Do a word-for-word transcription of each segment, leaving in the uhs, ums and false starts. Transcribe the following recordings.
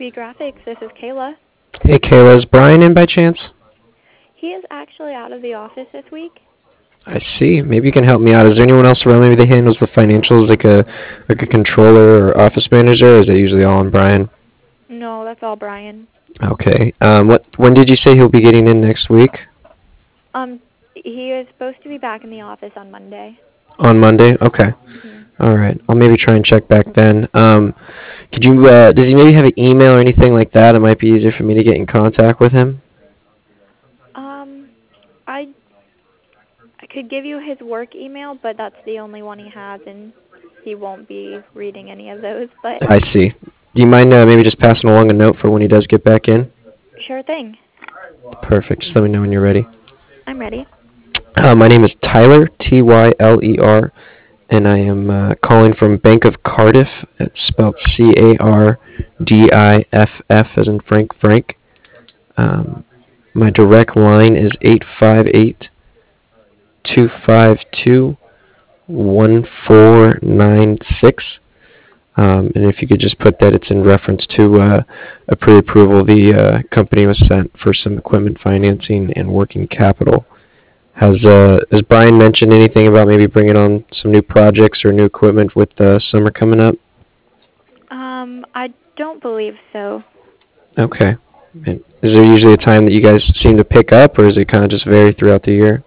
G Graphics. This is Kayla. Hey, Kayla, is Brian in by chance? He is actually out of the office this week. I see. Maybe you can help me out. Is there anyone else around maybe that handles the financials, like a like a controller or office manager, or is it usually all on Brian? No, that's all Brian. Okay. Um, what? When did you say he'll be getting in next week? Um, he is supposed to be back in the office on Monday. On Monday? Okay. hmm All right. I'll maybe try and check back then. Um, could you? Uh, does he maybe have an email or anything like that? It might be easier for me to get in contact with him. Um, I I could give you his work email, but that's the only one he has, and he won't be reading any of those. But I see. Do you mind uh, maybe just passing along a note for when he does get back in? sure thing. Perfect. Just let me know when you're ready. I'm ready. Uh, my name is Tyler, T Y L E R, and I am uh, calling from Bank of Cardiff. It's spelled C A R D I F F as in Frank Frank. Um, my direct line is eight five eight, two five two, one four nine six. Um, and if you could just put that it's in reference to uh, a pre-approval the uh, company was sent for some equipment financing and working capital. Has uh, has Brian mentioned anything about maybe bringing on some new projects or new equipment with the summer coming up? Um, I don't believe so. Okay. And is there usually a time that you guys seem to pick up, or is it kind of just vary throughout the year?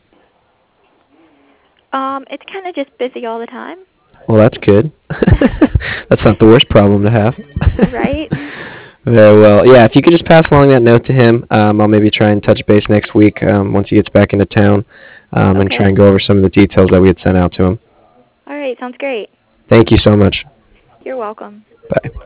Um, it's kind of just busy all the time. Well, that's good. That's not the worst problem to have. Right? Very well. Yeah, if you could just pass along that note to him, um, I'll maybe try and touch base next week um, once he gets back into town um, and try Okay. and go over some of the details that we had sent out to him. All right, sounds great. Thank you so much. You're welcome. Bye.